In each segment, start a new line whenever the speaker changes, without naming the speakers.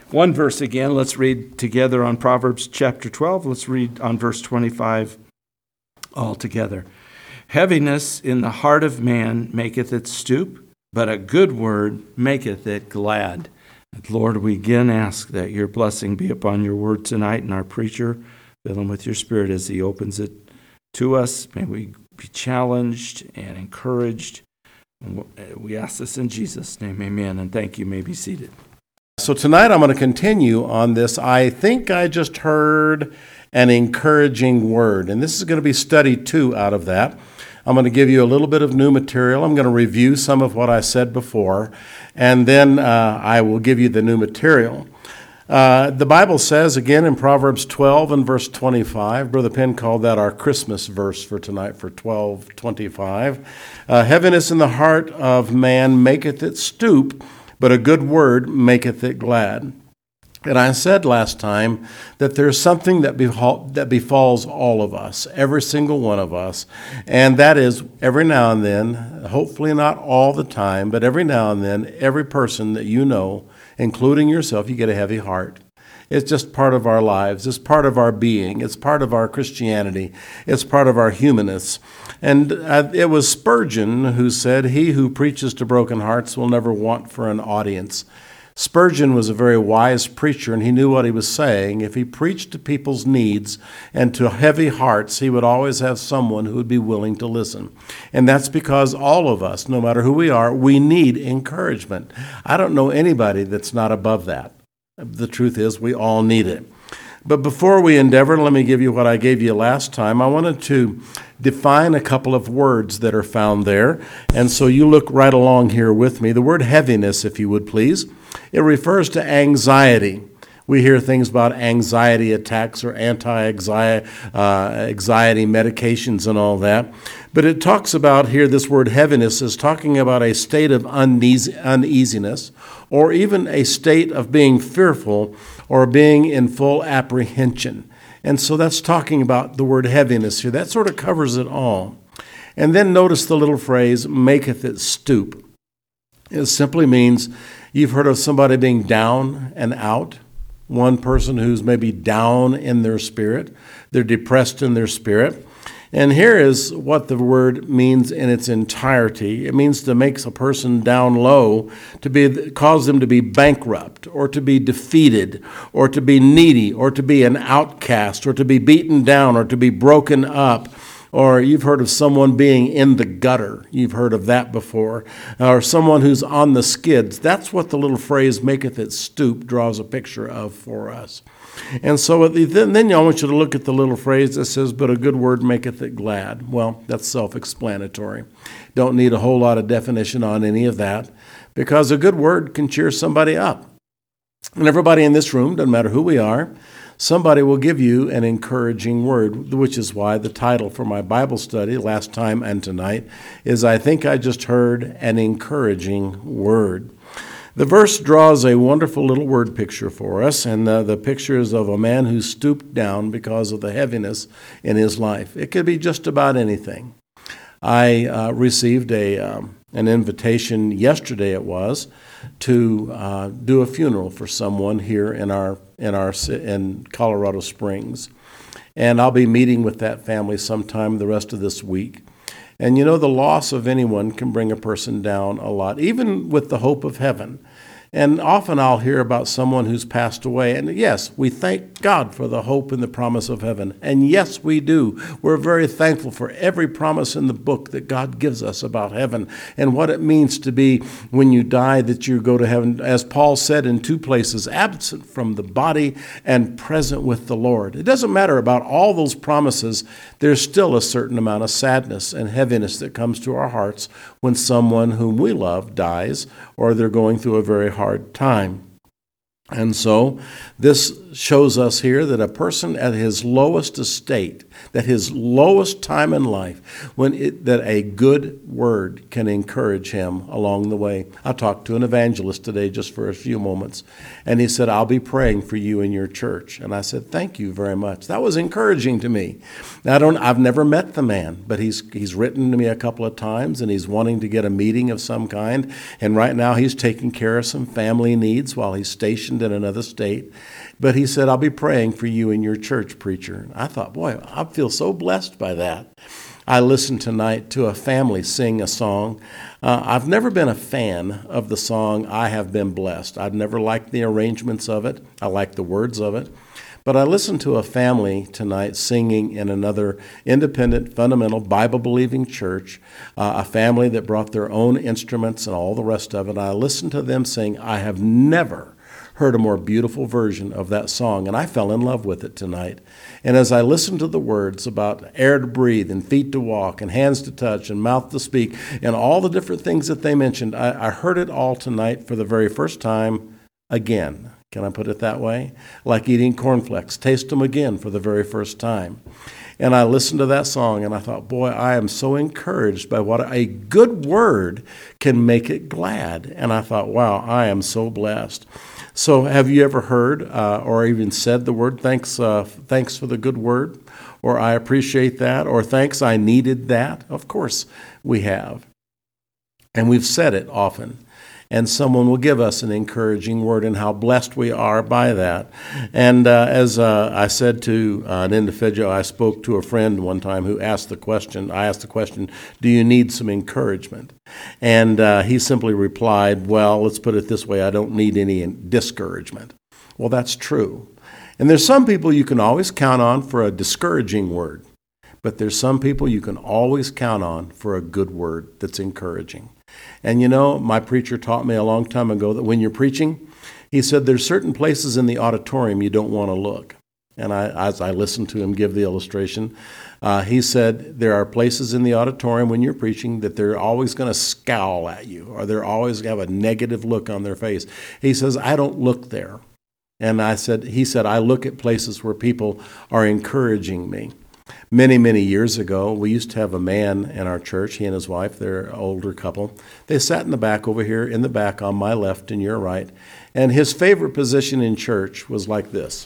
One verse again. Let's read together on Proverbs chapter 12. Let's read on verse 25 all together. Heaviness in the heart of man maketh it stoop, but a good word maketh it glad. And Lord, we again ask that your blessing be upon your word tonight, and our preacher, fill him with your spirit as he opens it to us. May we be challenged and encouraged. We ask this in Jesus' name, amen, and thank you. You may be seated.
So tonight I'm going to continue on this. I think I just heard an encouraging word, and this is going to be study 2 out of that. I'm going to give you a little bit of new material. I'm going to review some of what I said before, and then I will give you the new material. The Bible says, again, in Proverbs 12 and verse 25, Brother Penn called that our Christmas verse for tonight for 12:25. Heaviness in the heart of man maketh it stoop, but a good word maketh it glad. And I said last time that there's something that befalls all of us, every single one of us, and that is every now and then, hopefully not all the time, but every now and then, every person that you know, including yourself, you get a heavy heart. It's just part of our lives. It's part of our being. It's part of our Christianity. It's part of our humanness. And it was Spurgeon who said, "He who preaches to broken hearts will never want for an audience." Spurgeon was a very wise preacher, and he knew what he was saying. If he preached to people's needs and to heavy hearts, he would always have someone who would be willing to listen. And that's because all of us, no matter who we are, we need encouragement. I don't know anybody that's not above that. The truth is, we all need it. But before we endeavor, let me give you what I gave you last time. I wanted to define a couple of words that are found there. And so you look right along here with me. The word heaviness, if you would please. It refers to anxiety. We hear things about anxiety attacks or anti-anxiety medications and all that. But it talks about here, this word heaviness is talking about a state of uneasiness, or even a state of being fearful or being in full apprehension. And so that's talking about the word heaviness here. That sort of covers it all. And then notice the little phrase, maketh it stoop. It simply means you've heard of somebody being down and out. One person who's maybe down in their spirit. They're depressed in their spirit. And here is what the word means in its entirety. It means to make a person down low, cause them to be bankrupt, or to be defeated, or to be needy, or to be an outcast, or to be beaten down, or to be broken up. Or you've heard of someone being in the gutter. You've heard of that before. Or someone who's on the skids. That's what the little phrase, maketh it stoop, draws a picture of for us. And so then I want you to look at the little phrase that says, but a good word maketh it glad. Well, that's self-explanatory. Don't need a whole lot of definition on any of that, because a good word can cheer somebody up. And everybody in this room, doesn't matter who we are, somebody will give you an encouraging word, which is why the title for my Bible study last time and tonight is, I think I just heard an encouraging word. The verse draws a wonderful little word picture for us, and the picture is of a man who stooped down because of the heaviness in his life. It could be just about anything. I received an invitation yesterday, it was, to do a funeral for someone here in Colorado Springs, and I'll be meeting with that family sometime the rest of this week. And you know, the loss of anyone can bring a person down a lot, even with the hope of heaven. And often I'll hear about someone who's passed away. And yes, we thank God for the hope and the promise of heaven. And yes, we do. We're very thankful for every promise in the book that God gives us about heaven and what it means to be when you die, that you go to heaven. As Paul said in 2 places, absent from the body and present with the Lord. It doesn't matter about all those promises. There's still a certain amount of sadness and heaviness that comes to our hearts when someone whom we love dies, or they're going through a very hard time. And so this shows us here that a person at his lowest estate, that his lowest time in life, that a good word can encourage him along the way. I talked to an evangelist today just for a few moments, and he said, I'll be praying for you in your church. And I said, thank you very much. That was encouraging to me. Now, I've never met the man, but he's written to me a couple of times, and he's wanting to get a meeting of some kind. And right now he's taking care of some family needs while he's stationed stationed in another state. But he said, I'll be praying for you in your church, preacher. I thought, boy, I feel so blessed by that. I listened tonight to a family sing a song. I've never been a fan of the song, I Have Been Blessed. I've never liked the arrangements of it. I like the words of it. But I listened to a family tonight singing in another independent, fundamental, Bible-believing church, a family that brought their own instruments and all the rest of it. I listened to them sing, I have never heard a more beautiful version of that song, and I fell in love with it tonight. And as I listened to the words about air to breathe and feet to walk and hands to touch and mouth to speak and all the different things that they mentioned, I heard it all tonight for the very first time again. Can I put it that way? Like eating cornflakes, taste them again for the very first time. And I listened to that song and I thought, boy, I am so encouraged by what a good word can make it glad. And I thought, wow, I am so blessed. So have you ever heard or even said the word, thanks for the good word, or I appreciate that, or thanks, I needed that? Of course we have. And we've said it often. And someone will give us an encouraging word, and how blessed we are by that. And as I said to an individual, I spoke to a friend one time who asked the question, do you need some encouragement? And he simply replied, well, let's put it this way, I don't need any discouragement. Well, that's true. And there's some people you can always count on for a discouraging word, but there's some people you can always count on for a good word that's encouraging. And you know, my preacher taught me a long time ago that when you're preaching, he said there's certain places in the auditorium you don't want to look. And as I listened to him give the illustration, he said there are places in the auditorium when you're preaching that they're always going to scowl at you, or they're always going to have a negative look on their face. He says, I don't look there. And he said, I look at places where people are encouraging me. Many, many years ago, we used to have a man in our church, he and his wife, they're an older couple. They sat in the back over here, in the back on my left and your right, and his favorite position in church was like this.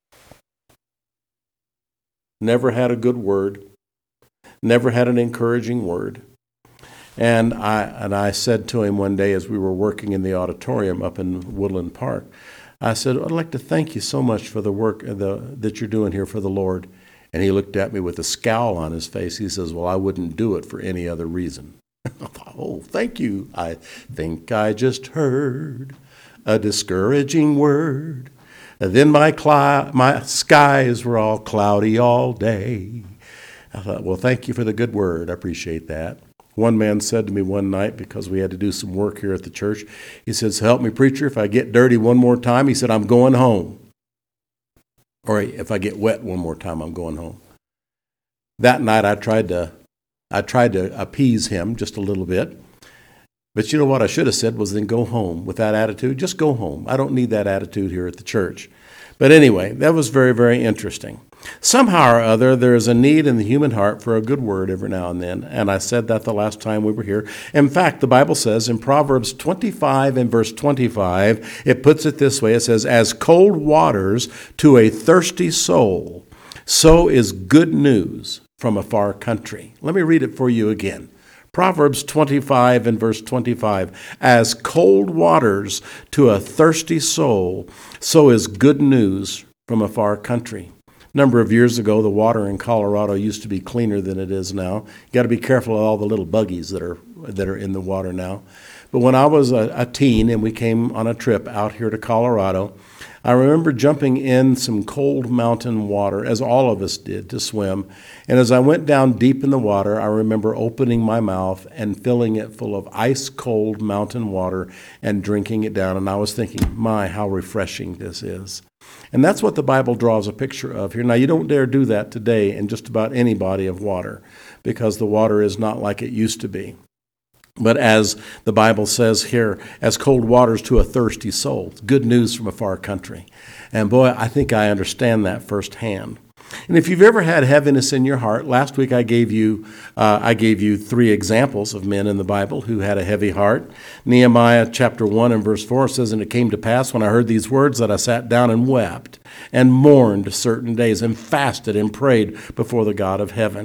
Never had a good word, never had an encouraging word. And I said to him one day as we were working in the auditorium up in Woodland Park, I said, I'd like to thank you so much for the work that you're doing here for the Lord. And he looked at me with a scowl on his face. He says, well, I wouldn't do it for any other reason. I thought, oh, thank you. I think I just heard a discouraging word. And then my skies were all cloudy all day. I thought, well, thank you for the good word. I appreciate that. One man said to me one night, because we had to do some work here at the church, he says, help me, preacher, if I get dirty one more time, he said, I'm going home. Or if I get wet one more time, I'm going home. That night I tried to appease him just a little bit. But you know what I should have said was then go home. With that attitude, just go home. I don't need that attitude here at the church. But anyway, that was very, very interesting. Somehow or other, there is a need in the human heart for a good word every now and then. And I said that the last time we were here. In fact, the Bible says in Proverbs 25 and verse 25, it puts it this way. It says, as cold waters to a thirsty soul, so is good news from a far country. Let me read it for you again. Proverbs 25 and verse 25, as cold waters to a thirsty soul, so is good news from a far country. A number of years ago, the water in Colorado used to be cleaner than it is now. You got to be careful of all the little buggies that are in the water now. But when I was a teen and we came on a trip out here to Colorado, I remember jumping in some cold mountain water, as all of us did, to swim. And as I went down deep in the water, I remember opening my mouth and filling it full of ice-cold mountain water and drinking it down. And I was thinking, my, how refreshing this is. And that's what the Bible draws a picture of here. Now, you don't dare do that today in just about any body of water, because the water is not like it used to be. But as the Bible says here, as cold waters to a thirsty soul, good news from a far country. And boy, I think I understand that firsthand. And if you've ever had heaviness in your heart, last week I gave you 3 examples of men in the Bible who had a heavy heart. Nehemiah chapter 1 and verse 4 says, and it came to pass when I heard these words that I sat down and wept and mourned certain days and fasted and prayed before the God of heaven.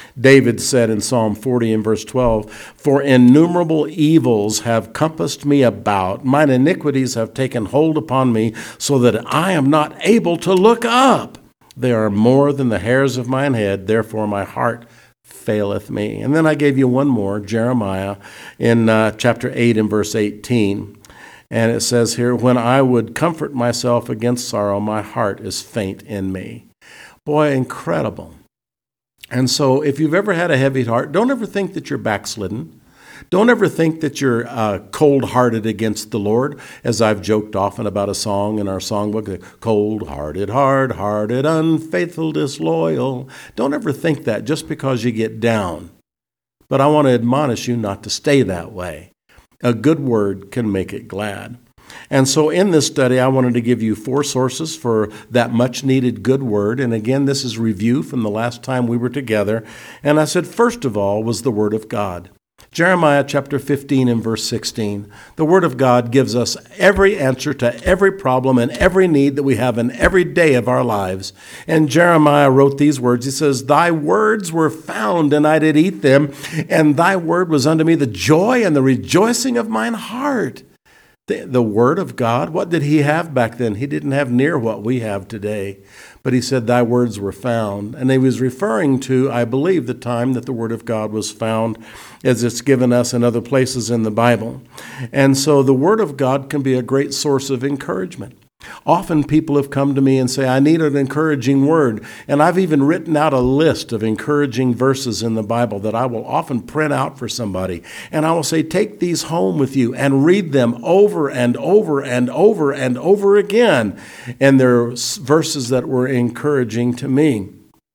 David said in Psalm 40 and verse 12, "For innumerable evils have compassed me about. Mine iniquities have taken hold upon me, so that I am not able to look up. They are more than the hairs of mine head, therefore my heart faileth me." And then I gave you one more, Jeremiah, in chapter 8 and verse 18. And it says here, "When I would comfort myself against sorrow, my heart is faint in me." Boy, incredible. And so if you've ever had a heavy heart, don't ever think that you're backslidden. Don't ever think that you're cold-hearted against the Lord, as I've joked often about a song in our songbook, cold-hearted, hard-hearted, unfaithful, disloyal. Don't ever think that just because you get down. But I want to admonish you not to stay that way. A good word can make it glad. And so in this study, I wanted to give you 4 sources for that much-needed good word. And again, this is review from the last time we were together. And I said, first of all, was the Word of God. Jeremiah chapter 15 and verse 16. The Word of God gives us every answer to every problem and every need that we have in every day of our lives. And Jeremiah wrote these words. He says, "Thy words were found, and I did eat them, and thy word was unto me the joy and the rejoicing of mine heart." The Word of God, what did he have back then? He didn't have near what we have today. But he said, "Thy words were found." And he was referring to, I believe, the time that the Word of God was found, as it's given us in other places in the Bible. And so the Word of God can be a great source of encouragement. Often people have come to me and say, "I need an encouraging word." And I've even written out a list of encouraging verses in the Bible that I will often print out for somebody. And I will say, take these home with you and read them over and over and over and over again. And they're verses that were encouraging to me.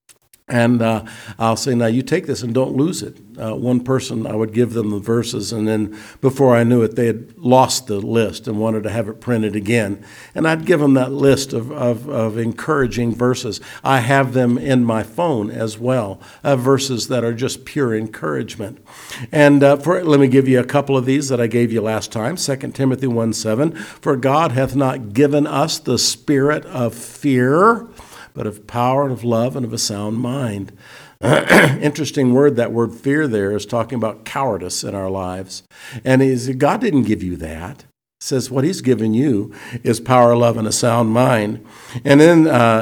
And I'll say, "Now you take this and don't lose it." One person, I would give them the verses, and then before I knew it, they had lost the list and wanted to have it printed again. And I'd give them that list of encouraging verses. I have them in my phone as well, verses that are just pure encouragement. And let me give you a couple of these that I gave you last time. 2 Timothy 1:7, "For God hath not given us the spirit of fear, but of power and of love and of a sound mind." Interesting word, that word fear there is talking about cowardice in our lives. And God didn't give you that. It says what he's given you is power, love, and a sound mind. And then,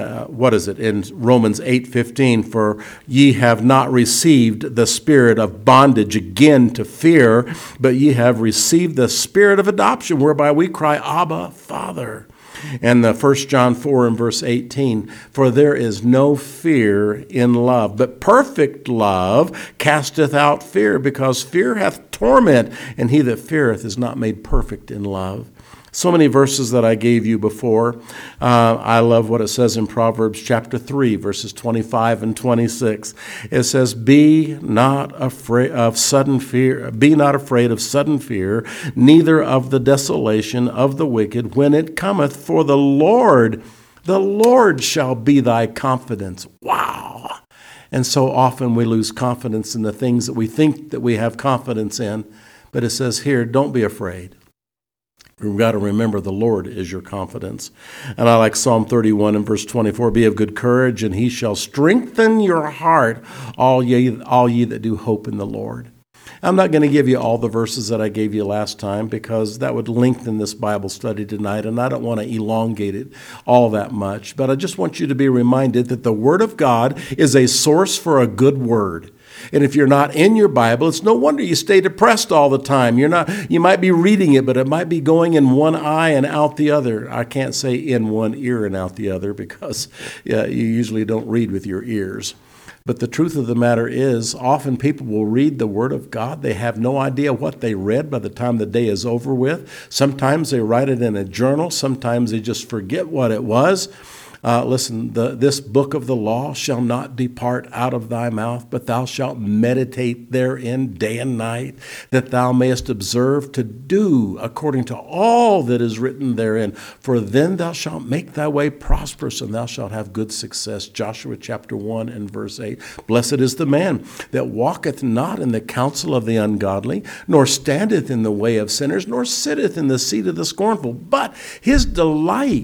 in Romans 8:15, "For ye have not received the spirit of bondage again to fear, but ye have received the spirit of adoption, whereby we cry, Abba, Father." And the 1 John 4 and verse 18, "For there is no fear in love, but perfect love casteth out fear, because fear hath torment, and he that feareth is not made perfect in love." So many verses that I gave you before. I love what it says in Proverbs chapter 3, verses 25 and 26. It says, Be not afraid of sudden fear, neither of the desolation of the wicked when it cometh, for the Lord shall be thy confidence. Wow! And so often we lose confidence in the things that we think that we have confidence in. But it says here, don't be afraid. We've got to remember the Lord is your confidence. And I like Psalm 31 and verse 24, "Be of good courage, and he shall strengthen your heart, all ye that do hope in the Lord." I'm not going to give you all the verses that I gave you last time, because that would lengthen this Bible study tonight, and I don't want to elongate it all that much. But I just want you to be reminded that the Word of God is a source for a good word. And if you're not in your Bible, it's no wonder you stay depressed all the time. You might be reading it, but it might be going in one eye and out the other. I can't say in one ear and out the other, because you usually don't read with your ears. But the truth of the matter is, often people will read the Word of God. They have no idea what they read by the time the day is over with. Sometimes they write it in a journal. Sometimes they just forget what it was. Listen, this book of the law shall not depart out of thy mouth, but thou shalt meditate therein day and night, that thou mayest observe to do according to all that is written therein. For then thou shalt make thy way prosperous, and thou shalt have good success. Joshua chapter 1 and verse 8. "Blessed is the man that walketh not in the counsel of the ungodly, nor standeth in the way of sinners, nor sitteth in the seat of the scornful. But his delight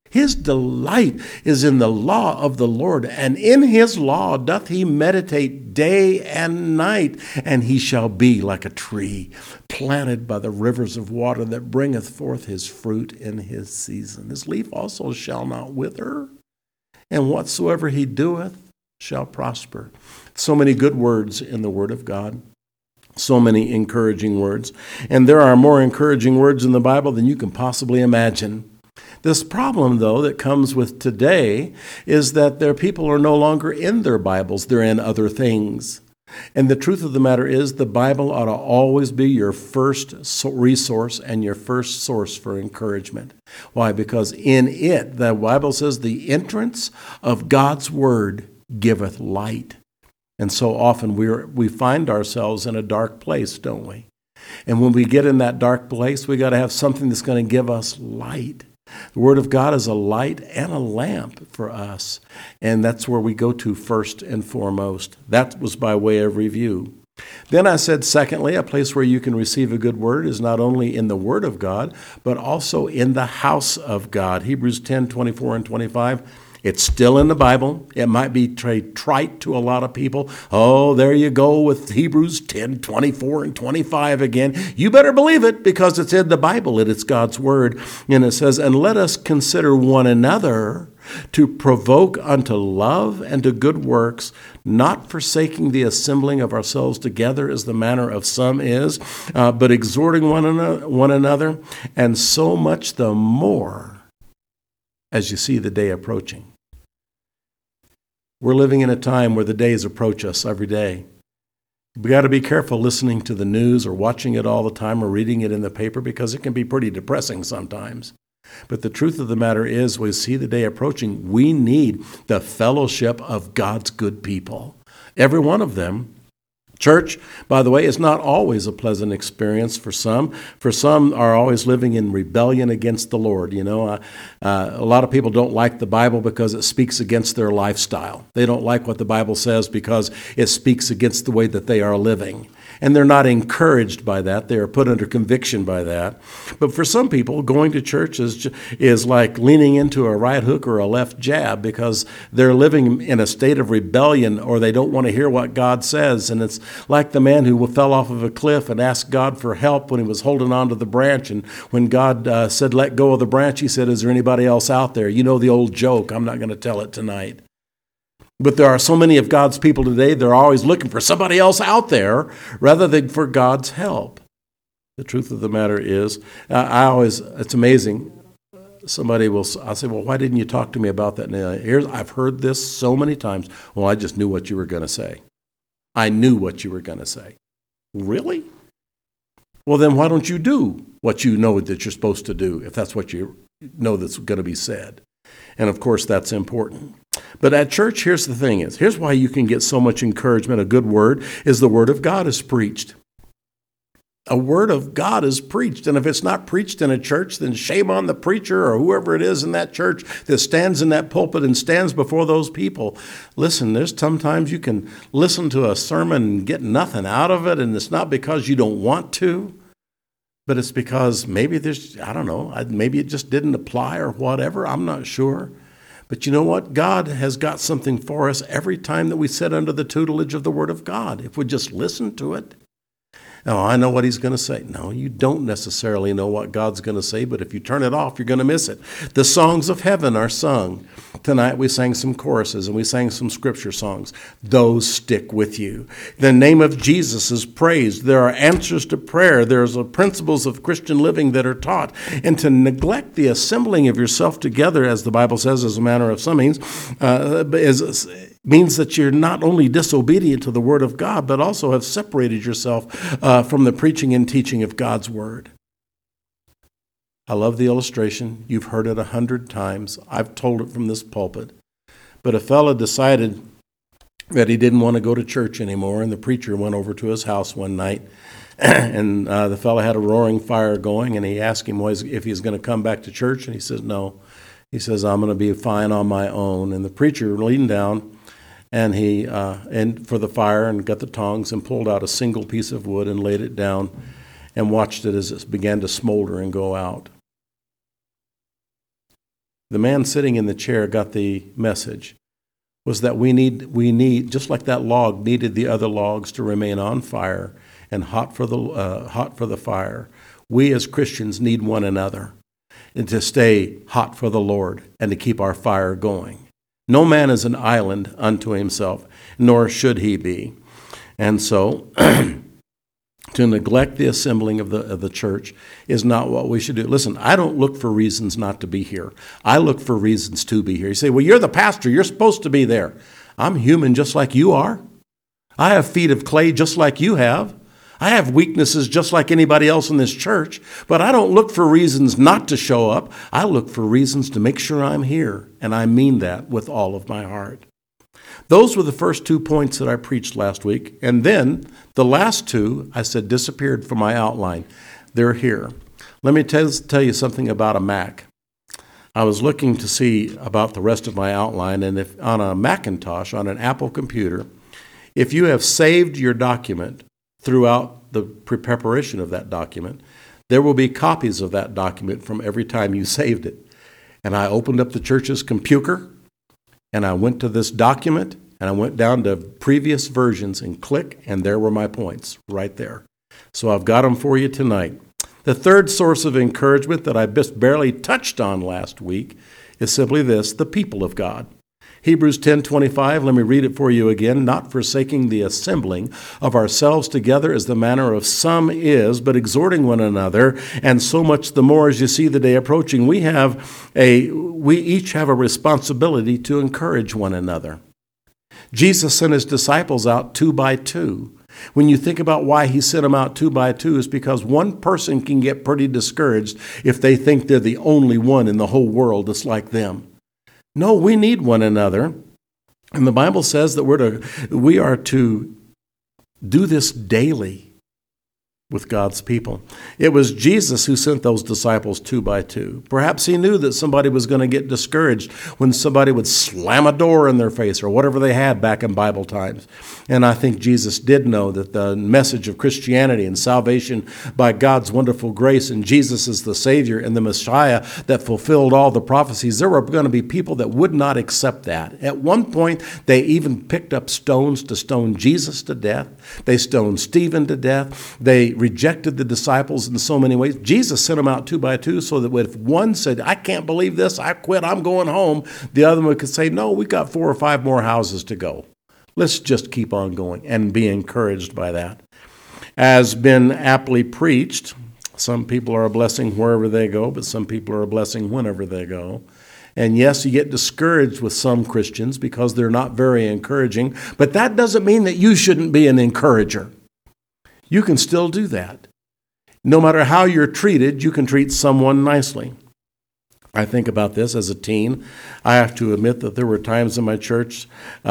His delight is in the law of the Lord, and in his law doth he meditate day and night. And he shall be like a tree planted by the rivers of water, that bringeth forth his fruit in his season. His leaf also shall not wither, and whatsoever he doeth shall prosper. So many good words in the Word of God. So many encouraging words. And there are more encouraging words in the Bible than you can possibly imagine. This problem, though, that comes with today is that their people are no longer in their Bibles. They're in other things. And the truth of the matter is, the Bible ought to always be your first resource and your first source for encouragement. Why? Because in it, the Bible says, the entrance of God's Word giveth light. And so often we find ourselves in a dark place, don't we? And when we get in that dark place, we got to have something that's going to give us light. The Word of God is a light and a lamp for us, and that's where we go to first and foremost. That was by way of review. Then I said, secondly, a place where you can receive a good word is not only in the Word of God, but also in the house of God. Hebrews 10:24 and 25. It's still in the Bible. It might be trite to a lot of people. Oh, there you go with Hebrews 10:24 and 25 again. You better believe it, because it's in the Bible and it's God's Word. And it says, and let us consider one another to provoke unto love and to good works, not forsaking the assembling of ourselves together as the manner of some is, but exhorting one another, and so much the more as you see the day approaching. We're living in a time where the days approach us every day. We got to be careful listening to the news or watching it all the time or reading it in the paper, because it can be pretty depressing sometimes. But the truth of the matter is, we see the day approaching. We need the fellowship of God's good people. Every one of them. Church, by the way, is not always a pleasant experience for some. For some are always living in rebellion against the Lord. You know, a lot of people don't like the Bible because it speaks against their lifestyle. They don't like what the Bible says because it speaks against the way that they are living. And they're not encouraged by that. They are put under conviction by that. But for some people, going to church is like leaning into a right hook or a left jab, because they're living in a state of rebellion, or they don't want to hear what God says. And it's like the man who fell off of a cliff and asked God for help when he was holding on to the branch. And when God said, let go of the branch, he said, is there anybody else out there? You know the old joke. I'm not going to tell it tonight. But there are so many of God's people today, they're always looking for somebody else out there rather than for God's help. The truth of the matter is, it's amazing. I'll say, well, why didn't you talk to me about that? Now, I've heard this so many times. Well, I just knew what you were going to say. I knew what you were going to say. Really? Well, then why don't you do what you know that you're supposed to do, if that's what you know that's going to be said? And of course, that's important. But at church, here's the thing here's why you can get so much encouragement. A good word is the Word of God is preached. A Word of God is preached. And if it's not preached in a church, then shame on the preacher or whoever it is in that church that stands in that pulpit and stands before those people. Listen, there's sometimes you can listen to a sermon and get nothing out of it, and it's not because you don't want to, but it's because maybe maybe it just didn't apply or whatever. I'm not sure. But you know what? God has got something for us every time that we sit under the tutelage of the Word of God, if we just listen to it. Oh, I know what he's going to say. No, you don't necessarily know what God's going to say, but if you turn it off, you're going to miss it. The songs of heaven are sung. Tonight we sang some choruses and we sang some scripture songs. Those stick with you. The name of Jesus is praised. There are answers to prayer. There's principles of Christian living that are taught. And to neglect the assembling of yourself together, as the Bible says, as a manner of some means that you're not only disobedient to the Word of God, but also have separated yourself from the preaching and teaching of God's Word. I love the illustration. You've heard it 100 times. I've told it from this pulpit. But a fellow decided that he didn't want to go to church anymore, and the preacher went over to his house one night, and the fellow had a roaring fire going, and he asked him if he was going to come back to church, and he said no. He says, I'm going to be fine on my own. And the preacher leaned down, and he for the fire, and got the tongs and pulled out a single piece of wood and laid it down and watched it as it began to smolder and go out. the man sitting in the chair got the message, was that we need, just like that log needed the other logs to remain on fire and hot for the fire, we as Christians need one another and to stay hot for the Lord and to keep our fire going. No man is an island unto himself, nor should he be. And so, to neglect the assembling of the church is not what we should do. Listen, I don't look for reasons not to be here. I look for reasons to be here. You say, well, you're the pastor. You're supposed to be there. I'm human just like you are. I have feet of clay just like you have. I have weaknesses just like anybody else in this church, but I don't look for reasons not to show up. I look for reasons to make sure I'm here, and I mean that with all of my heart. Those were the first 2 points that I preached last week, and then the last 2, I said, disappeared from my outline. They're here. Let me tell you something about a Mac. I was looking to see about the rest of my outline, and if on a Macintosh, on an Apple computer, if you have saved your document throughout the preparation of that document, there will be copies of that document from every time you saved it. And I opened up the church's computer, and I went to this document, and I went down to previous versions and click, and there were my points right there. So I've got them for you tonight. The third source of encouragement that I just barely touched on last week is simply this: the people of God. Hebrews 10:25, let me read it for you again. Not forsaking the assembling of ourselves together as the manner of some is, but exhorting one another, and so much the more as you see the day approaching. We each have a responsibility to encourage one another. Jesus sent his disciples out 2 by 2. When you think about why he sent them out 2 by 2, is because one person can get pretty discouraged if they think they're the only one in the whole world that's like them. No, we need one another. And the Bible says that we are to do this daily with God's people. It was Jesus who sent those disciples 2 by 2. Perhaps he knew that somebody was going to get discouraged when somebody would slam a door in their face or whatever they had back in Bible times. And I think Jesus did know that the message of Christianity and salvation by God's wonderful grace and Jesus as the Savior and the Messiah that fulfilled all the prophecies, there were going to be people that would not accept that. At one point, they even picked up stones to stone Jesus to death. They stoned Stephen to death. They rejected the disciples in so many ways. Jesus sent them out 2 by 2 so that if one said, I can't believe this, I quit, I'm going home, the other one could say, no, we've got 4 or 5 more houses to go. Let's just keep on going and be encouraged by that. As been aptly preached, some people are a blessing wherever they go, but some people are a blessing whenever they go. And yes, you get discouraged with some Christians because they're not very encouraging, but that doesn't mean that you shouldn't be an encourager. You can still do that. No matter how you're treated, you can treat someone nicely. I think about this as a teen. I have to admit that there were times in my church,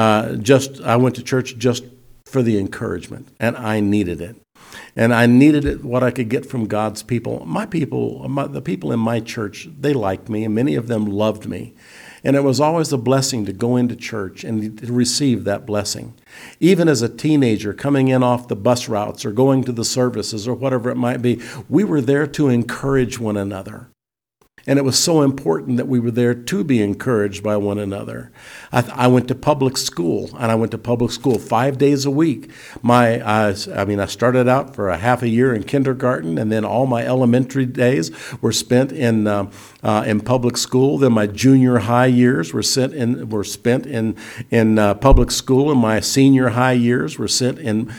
I went to church just for the encouragement, and I needed it. And I needed it, what I could get from God's people. The people in my church, they liked me, and many of them loved me. And it was always a blessing to go into church and to receive that blessing. Even as a teenager coming in off the bus routes or going to the services or whatever it might be, we were there to encourage one another. And it was so important that we were there to be encouraged by one another. I went to public school, and I went to public school 5 days a week. I started out for a half a year in kindergarten, and then all my elementary days were spent in public school. Then my junior high years were spent in public school, and my senior high years were spent in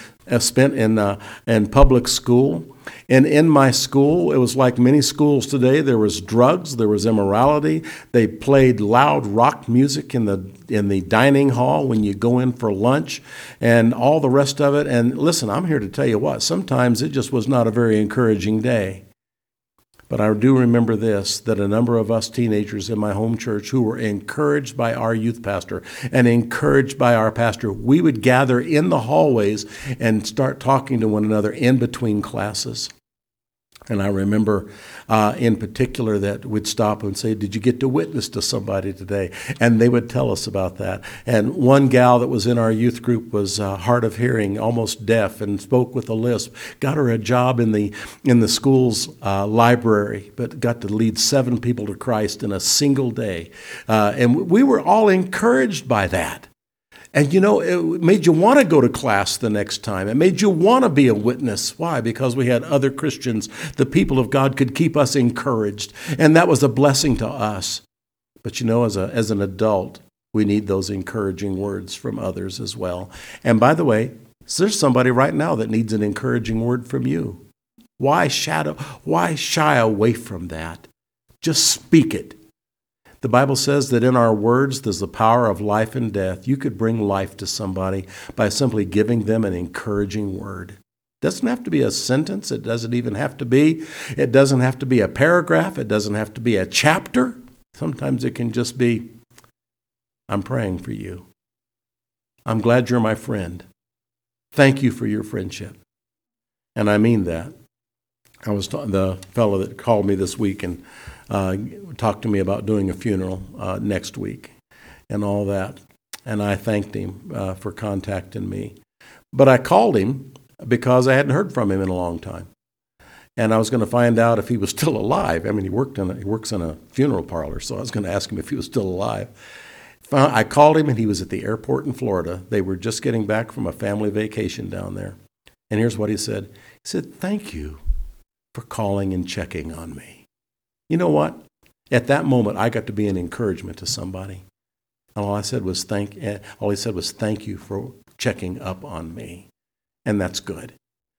public school. And in my school, it was like many schools today. There was drugs, there was immorality. They played loud rock music in the dining hall when you go in for lunch, and all the rest of it. And listen, I'm here to tell you what, sometimes it just was not a very encouraging day. But I do remember this, that a number of us teenagers in my home church who were encouraged by our youth pastor and encouraged by our pastor, we would gather in the hallways and start talking to one another in between classes. And I remember in particular that we'd stop and say, did you get to witness to somebody today? And they would tell us about that. And one gal that was in our youth group was hard of hearing, almost deaf, and spoke with a lisp. Got her a job in the school's library, but got to lead 7 people to Christ in a single day. And we were all encouraged by that. And you know, it made you want to go to class the next time. It made you want to be a witness. Why? Because we had other Christians. The people of God could keep us encouraged. And that was a blessing to us. But you know, as an adult, we need those encouraging words from others as well. And by the way, there's somebody right now that needs an encouraging word from you. Why shy away from that? Just speak it. The Bible says that in our words, there's the power of life and death. You could bring life to somebody by simply giving them an encouraging word. It doesn't have to be a sentence. It doesn't have to be a paragraph. It doesn't have to be a chapter. Sometimes it can just be, I'm praying for you. I'm glad you're my friend. Thank you for your friendship. And I mean that. I was the fellow that called me this week and talked to me about doing a funeral next week and all that. And I thanked him for contacting me. But I called him because I hadn't heard from him in a long time. And I was going to find out if he was still alive. I mean, he works in a funeral parlor, so I was going to ask him if he was still alive. I called him, and he was at the airport in Florida. They were just getting back from a family vacation down there. And here's what he said. He said, "Thank you for calling and checking on me." You know what? At that moment, I got to be an encouragement to somebody. And all he said was thank you for checking up on me. And that's good.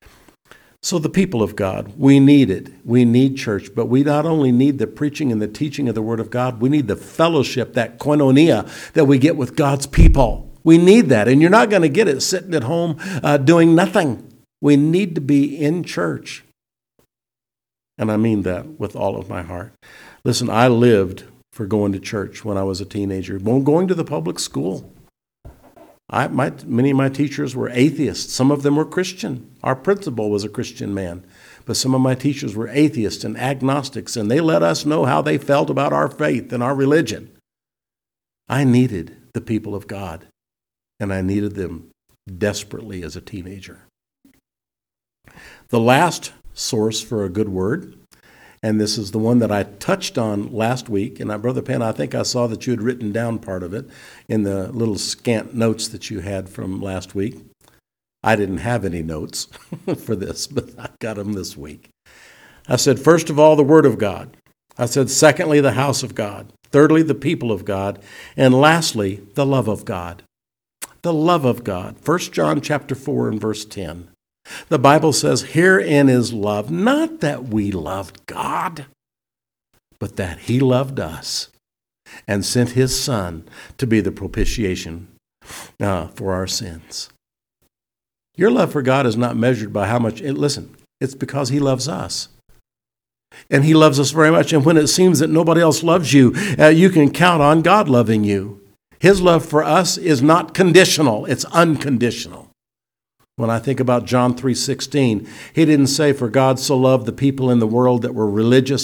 So the people of God, we need it. We need church, but we not only need the preaching and the teaching of the Word of God, we need the fellowship, that koinonia that we get with God's people. We need that, and you're not going to get it sitting at home doing nothing. We need to be in church. And I mean that with all of my heart. Listen, I lived for going to church when I was a teenager, going to the public school. Many of my teachers were atheists. Some of them were Christian. Our principal was a Christian man. But some of my teachers were atheists and agnostics, and they let us know how they felt about our faith and our religion. I needed the people of God, and I needed them desperately as a teenager. The last source for a good word, and this is the one that I touched on last week. And Brother Penn, I think I saw that you had written down part of it in the little scant notes that you had from last week. I didn't have any notes for this, but I got them this week. I said, first of all, the Word of God. I said, secondly, the house of God. Thirdly, the people of God. And lastly, the love of God. The love of God. 1 John chapter 4 and verse 10. The Bible says, herein is love, not that we loved God, but that He loved us and sent His Son to be the propitiation for our sins. Your love for God is not measured by how much, listen, it's because He loves us. And He loves us very much. And when it seems that nobody else loves you, you can count on God loving you. His love for us is not conditional, it's unconditional. When I think about John 3:16, He didn't say, for God so loved the people in the world that were religious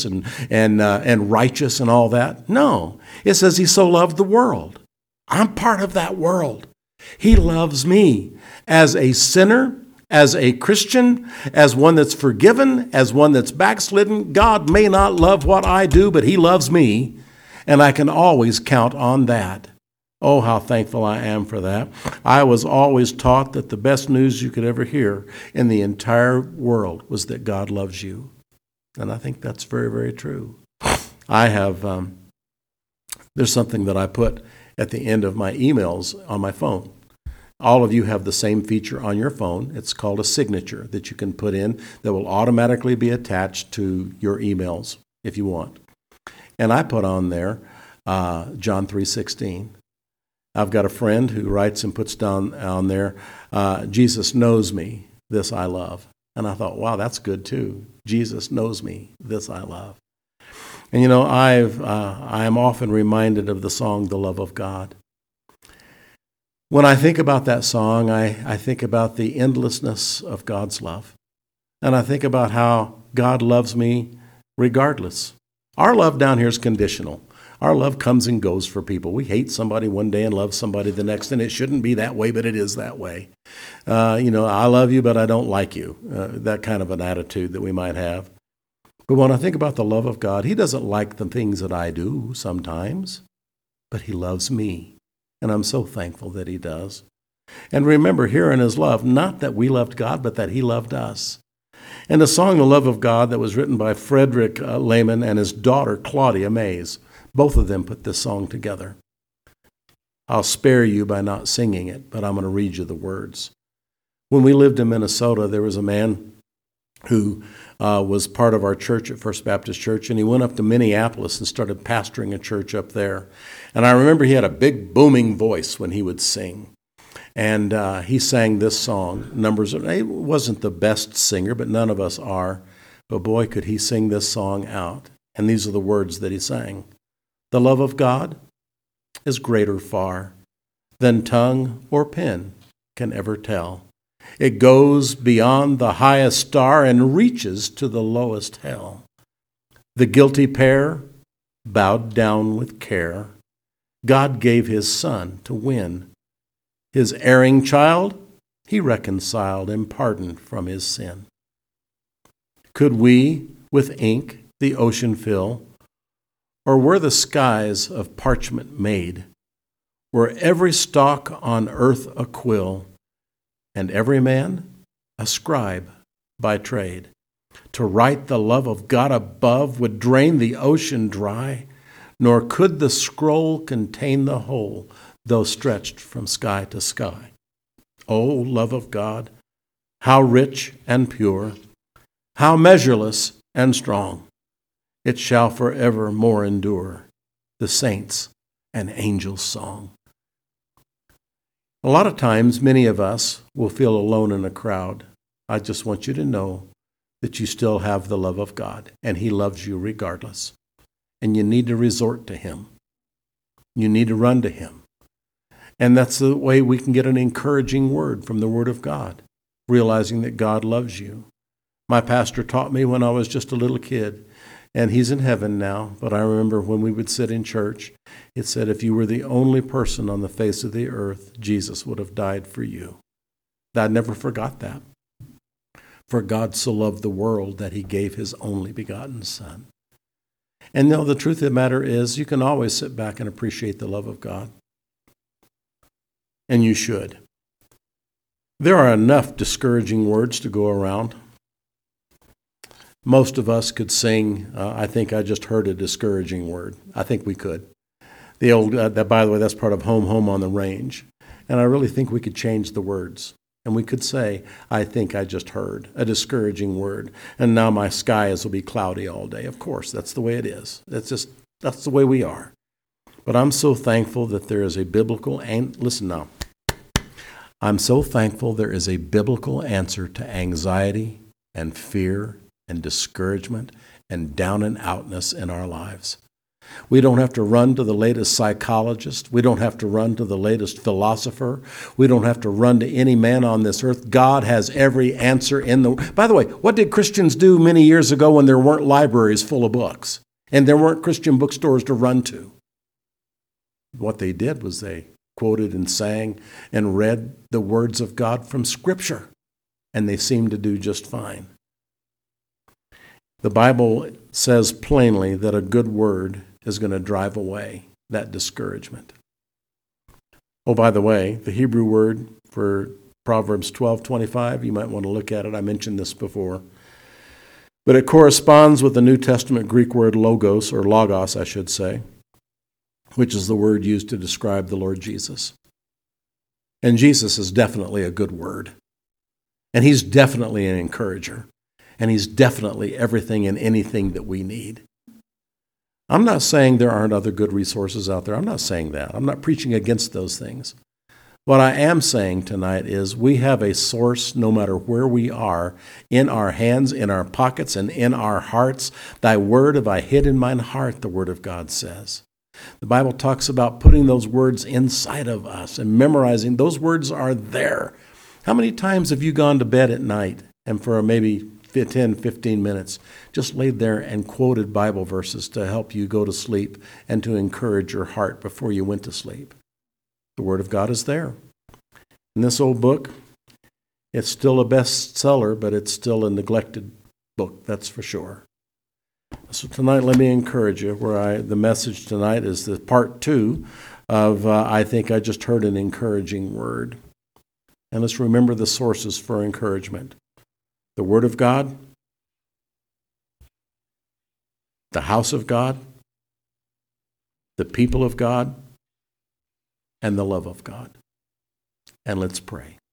and righteous and all that. No, it says He so loved the world. I'm part of that world. He loves me as a sinner, as a Christian, as one that's forgiven, as one that's backslidden. God may not love what I do, but He loves me, and I can always count on that. Oh, how thankful I am for that. I was always taught that the best news you could ever hear in the entire world was that God loves you. And I think that's very, very true. I have, there's something that I put at the end of my emails on my phone. All of you have the same feature on your phone. It's called a signature that you can put in that will automatically be attached to your emails if you want. And I put on there John 3:16. I've got a friend who writes and puts down on there, Jesus knows me, this I love. And I thought, wow, that's good too. Jesus knows me, this I love. And you know, I am often reminded of the song, The Love of God. When I think about that song, I think about the endlessness of God's love. And I think about how God loves me regardless. Our love down here is conditional. Our love comes and goes for people. We hate somebody one day and love somebody the next, and it shouldn't be that way, but it is that way. I love you, but I don't like you. That kind of an attitude that we might have. But when I think about the love of God, he doesn't like the things that I do sometimes, but he loves me. And I'm so thankful that he does. And remember, here in his love, not that we loved God, but that he loved us. And the song, The Love of God, that was written by Frederick Lehman and his daughter, Claudia Mays, both of them put this song together. I'll spare you by not singing it, but I'm going to read you the words. When we lived in Minnesota, there was a man who was part of our church at First Baptist Church, and he went up to Minneapolis and started pastoring a church up there. And I remember he had a big booming voice when he would sing. And he sang this song, Numbers. He wasn't the best singer, but none of us are. But boy, could he sing this song out. And these are the words that he sang. The love of God is greater far than tongue or pen can ever tell. It goes beyond the highest star and reaches to the lowest hell. The guilty pair bowed down with care. God gave his son to win. His erring child he reconciled and pardoned from his sin. Could we with ink the ocean fill, or were the skies of parchment made? Were every stalk on earth a quill, and every man a scribe by trade? To write the love of God above would drain the ocean dry, nor could the scroll contain the whole, though stretched from sky to sky. O love of God, how rich and pure, how measureless and strong! It shall forevermore endure, the saints' and angels' song. A lot of times, many of us will feel alone in a crowd. I just want you to know that you still have the love of God, and he loves you regardless. And you need to resort to him. You need to run to him. And that's the way we can get an encouraging word from the Word of God, realizing that God loves you. My pastor taught me when I was just a little kid, and he's in heaven now, but I remember when we would sit in church, it said, if you were the only person on the face of the earth, Jesus would have died for you. I never forgot that. For God so loved the world that he gave his only begotten Son. And the truth of the matter is, you can always sit back and appreciate the love of God. And you should. There are enough discouraging words to go around. Most of us could sing, I think I just heard a discouraging word. I think we could. The old, by the way, that's part of Home, Home on the Range. And I really think we could change the words. And we could say, I think I just heard a discouraging word. And now my skies will be cloudy all day. Of course, that's the way it is. That's the way we are. But I'm so thankful that there is a biblical, and listen now, I'm so thankful there is a biblical answer to anxiety and fear and discouragement and down and outness in our lives. We don't have to run to the latest psychologist. We don't have to run to the latest philosopher. We don't have to run to any man on this earth. God has every answer in the... By the way, what did Christians do many years ago when there weren't libraries full of books and there weren't Christian bookstores to run to? What they did was they quoted and sang and read the words of God from Scripture, and they seemed to do just fine. The Bible says plainly that a good word is going to drive away that discouragement. Oh, by the way, the Hebrew word for Proverbs 12:25, you might want to look at it. I mentioned this before. But it corresponds with the New Testament Greek word logos, or logos, I should say, which is the word used to describe the Lord Jesus. And Jesus is definitely a good word. And he's definitely an encourager. And he's definitely everything and anything that we need. I'm not saying there aren't other good resources out there. I'm not saying that. I'm not preaching against those things. What I am saying tonight is we have a source, no matter where we are, in our hands, in our pockets, and in our hearts. Thy word have I hid in mine heart, the word of God says. The Bible talks about putting those words inside of us and memorizing. Those words are there. How many times have you gone to bed at night and for maybe 10, 15 minutes, just laid there and quoted Bible verses to help you go to sleep and to encourage your heart before you went to sleep. The Word of God is there. In this old book, it's still a bestseller, but it's still a neglected book, that's for sure. So tonight, let me encourage you. The message tonight is the part 2 of I think I just heard an encouraging word. And let's remember the sources for encouragement. The Word of God, the house of God, the people of God, and the love of God. And let's pray.